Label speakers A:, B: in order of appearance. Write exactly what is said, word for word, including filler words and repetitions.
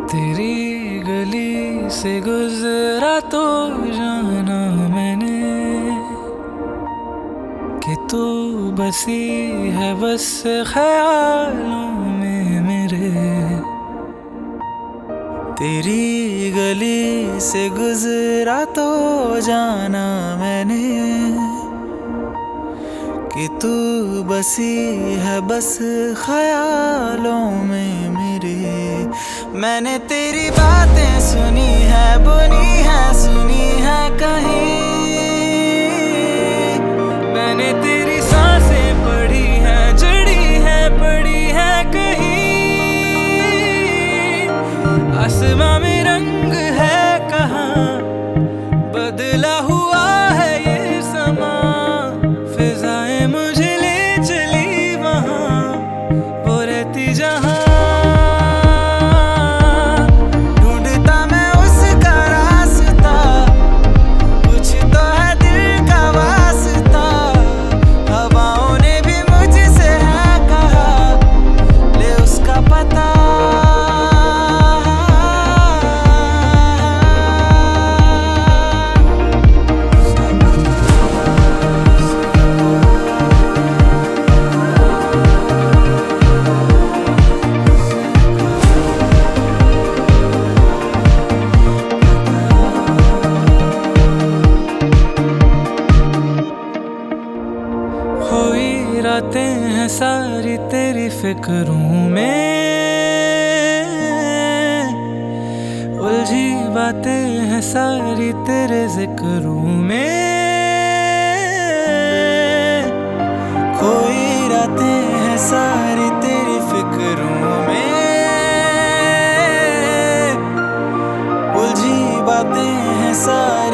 A: तेरी गली से गुजरा तो जाना मैंने कि तू बसी है बस ख्यालों में मेरे। तेरी गली से गुजरा तो जाना मैंने कि तू बसी है बस ख्यालों में मेरे। मैंने तेरी बातें सुनी है, बुनी है, सुनी है कहीं। मैंने तेरी सांसें पढ़ी है, जड़ी है, पड़ी है कहीं। आसमां में रंग है कहाँ, बदला हुआ है ये समा। फिजाएं मुझे ले चली वहाँ, वो रहती जहाँ। ढूंढता मैं उसका रास्ता, कुछ तो है दिल का वास्ता। हवाओं ने भी मुझसे है कहा, ले उसका पता। खोई रातें हैं सारी तेरी फिक्रों में, उलझी बातें हैं सारी तेरे जिक्रों में। खोई रातें हैं सारी तेरी फिक्रों में, उलझी बातें हैं सारी